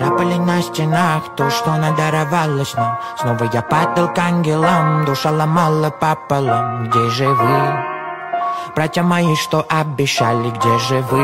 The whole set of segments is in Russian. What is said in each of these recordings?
Царапали на стенах то, что надаровалось нам. Снова я падал к ангелам, душа ломала пополам. Где же вы, братья мои, что обещали, где же вы?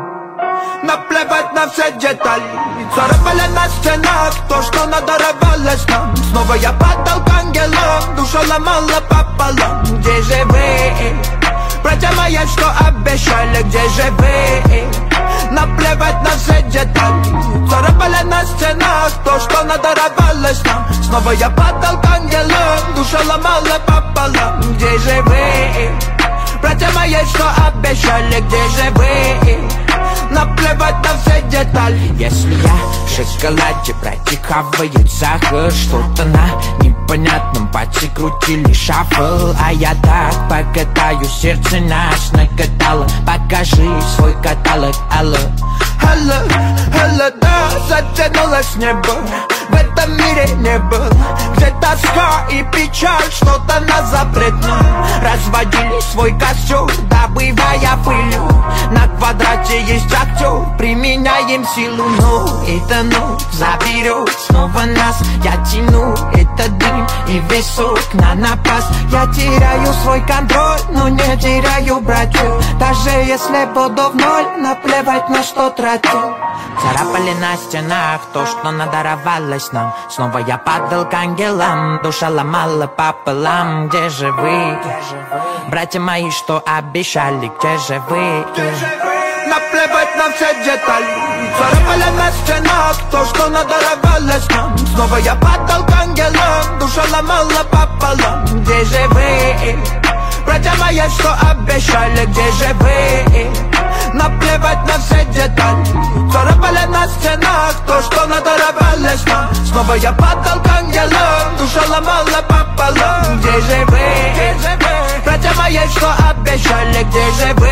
Наплевать на все детали, царапали на стенах то, что надаровалось нам. Снова я падал к ангелам, душа ломала пополам. Где же вы, братья мои, что обещали, где же вы? Наплевать на все детали, царапали на стенах то, что надаровалось нам. Снова я падал к ангелам, душа ломала пополам. Где же вы, братья мои, что обещали, где же вы? Наплевать на все детали. Если я в шоколаде, братья хавают сахар, что-то на непонятном пальце крутили шафл. А я так покатаю, сердце наш накатало. Покажи свой каталог, алло. Алло, алло, да, затянулось небо. В этом мире не было, где тоска и печаль, что-то нас запретно. Разводили свой костер, добывая пылью. На квадрате есть актер, применяем силу. Но это заберет снова нас. Я тяну этот дым и висок на напас. Я теряю свой контроль, но не теряю братьев. Даже если буду в ноль, наплевать на что тратил. Царапали на стенах то, что надаровалось нам. Снова я падал к ангелам, душа ломала пополам. Где же вы, братья мои, что обещали, где же вы? Наплевать на все детали, царапали на стенах то, что надаровалось нам. Снова я падал к ангелам, душа ломала пополам. Где же вы, братья мои, что обещали, где же вы? Наплевать на все детали, царапали на стенах то, что надаровалось нам. Снова я падал к ангелам, душа ломала пополам. Где же вы, братья мои, что обещали, где же вы?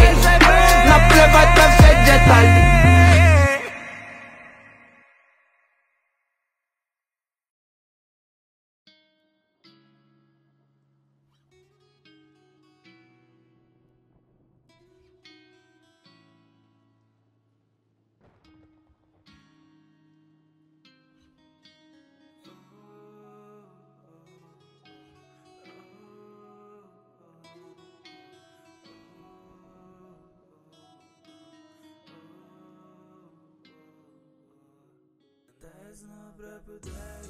Наплевать на все детали. Dez não pra poder